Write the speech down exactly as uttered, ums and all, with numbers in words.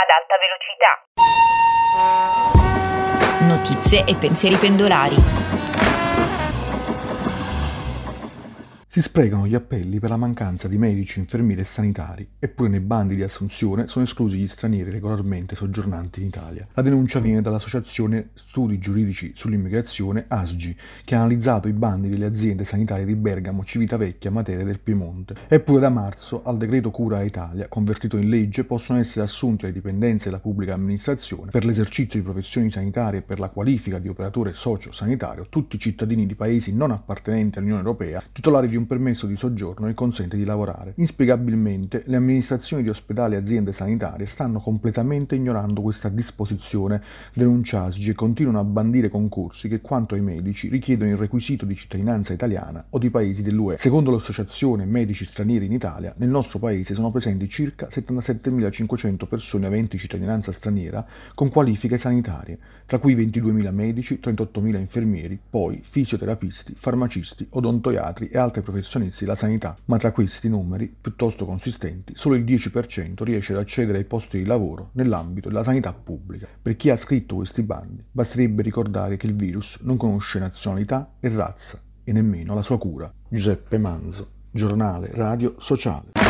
ad alta velocità. Notizie e pensieri pendolari. Si sprecano gli appelli per la mancanza di medici, infermieri e sanitari, eppure nei bandi di assunzione sono esclusi gli stranieri regolarmente soggiornanti in Italia. La denuncia viene dall'Associazione Studi Giuridici sull'Immigrazione, A S G I, che ha analizzato i bandi delle aziende sanitarie di Bergamo, Civitavecchia, Matera e del Piemonte. Eppure da marzo al decreto Cura Italia, convertito in legge, possono essere assunti alle dipendenze della pubblica amministrazione per l'esercizio di professioni sanitarie e per la qualifica di operatore socio-sanitario tutti i cittadini di paesi non appartenenti all'Unione Europea, titolari di un permesso di soggiorno che consente di lavorare. Inspiegabilmente, le amministrazioni di ospedali e aziende sanitarie stanno completamente ignorando questa disposizione, denuncia A S G I, e continuano a bandire concorsi che, quanto ai medici, richiedono il requisito di cittadinanza italiana o di paesi dell'U E. Secondo l'associazione Medici Stranieri in Italia, nel nostro paese sono presenti circa settantasettemilacinquecento persone aventi cittadinanza straniera con qualifiche sanitarie, tra cui ventiduemila medici, trentottomila infermieri, poi fisioterapisti, farmacisti, odontoiatri e altre professionisti della sanità, ma tra questi numeri, piuttosto consistenti, solo il dieci per cento riesce ad accedere ai posti di lavoro nell'ambito della sanità pubblica. Per chi ha scritto questi bandi, basterebbe ricordare che il virus non conosce nazionalità e razza, e nemmeno la sua cura. Giuseppe Manzo, Giornale Radio Sociale.